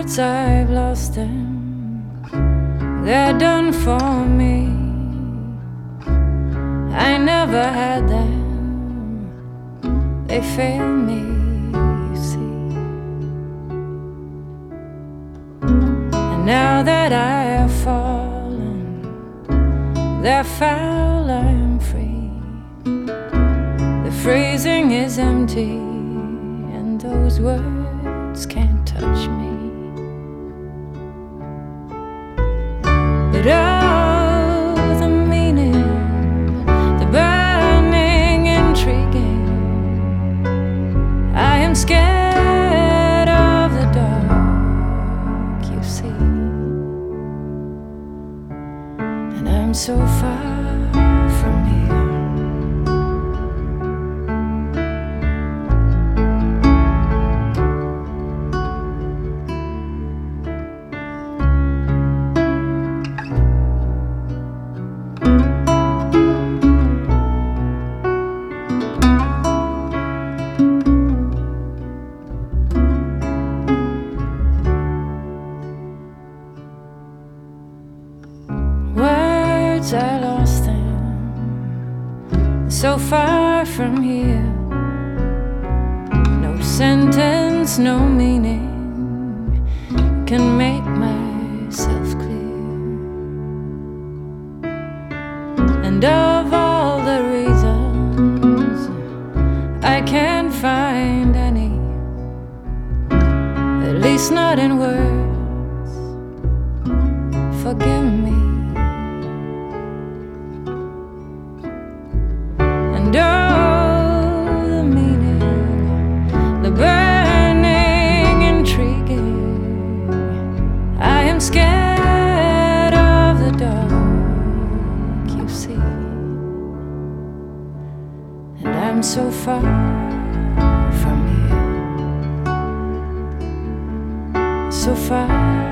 words, I've lost them. They're done for me. I never had them. They fail me, you see. And now that I have fallen, they're foul, I am free. The phrasing is empty, and those words can't touch me. But oh, the meaning, the burning, intriguing. I am scared of the dark, you see. And I'm so far from here. I lost them, so far from here. No sentence, no meaning can make myself clear. And of all the reasons, I can't find any, at least not in words. Forgive me. And oh, the meaning, the burning, intriguing. I am scared of the dark, you see. And I'm so far from here, so far.